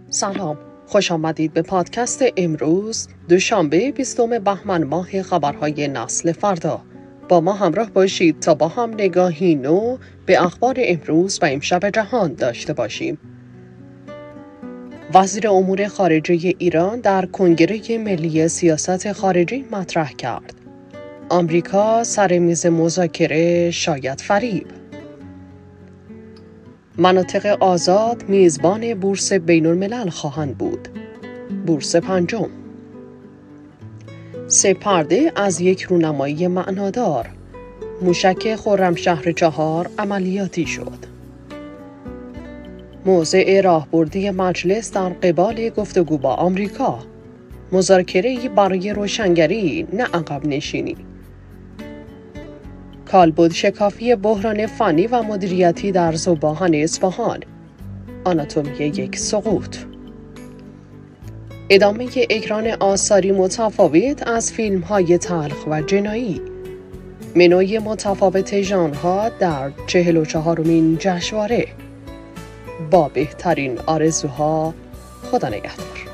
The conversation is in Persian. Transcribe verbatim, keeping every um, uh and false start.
سلام، خوش آمدید به پادکست امروز دوشنبه بیستم بهمن ماه خبرهای نسل فردا. با ما همراه باشید تا با هم نگاهی نو به اخبار امروز و امشب جهان داشته باشیم. وزیر امور خارجه ایران در کنگره ملی سیاست خارجی مطرح کرد. آمریکا سر میز مذاکره شاید فریب. مناطق آزاد میزبان بورس بین الملل خواهند بود. بورس پنجم. سه پرده از یک رونمایی معنادار. موشک خرمشهر چهار عملیاتی شد. موضع راهبردی مجلس در قبال گفتگو با آمریکا. مذاکره‌ای برای روشنگری نه عقب نشینی. کالبد شکافی بحران فنی و مدیریتی در ذوباهن اصفهان. آناتومی یک سقوط. ادامه اکران آثاری متفاوت از فیلم‌های تلخ و جنایی. منوی متفاوت ژانرها در چهل و چهارمین جشنواره. با بهترین آرزوها، خدا نگهدار.